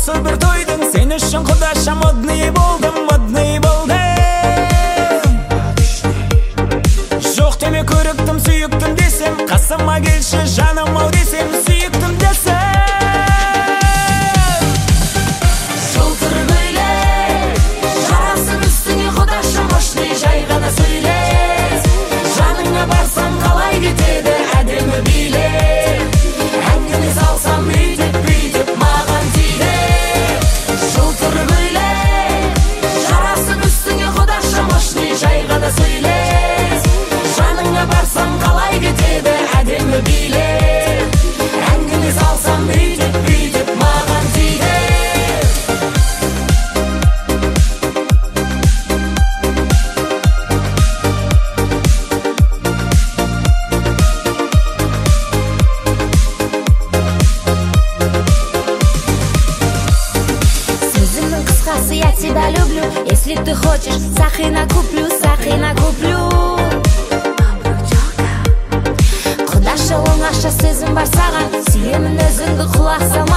Асыл бір тойдың сен үшін құдаша модный болдым, модный болдым. Жоқ деме көріктім, сүйіктім десем, қасыма келші жаным ау десем, сүйіктім десем. Жай ғана сөйлес, жаныңа барсам қалай кетеді әдемі билет. Әңгіме салсам бүйтіп маған тиді. Жылтыр көйлек, жарасып үстіңе құдаша мощный. Жай ғана сөйлес, жаныңа барсам қалай кетеді әдемі билет. Әңгіме салсам бүйтіп маған тиді. Я тебя люблю, если ты хочешь, сахина куплю, сахина куплю. Құдаша оңаша сөзім бар саған, сүйемін өзіңді құлақ сал.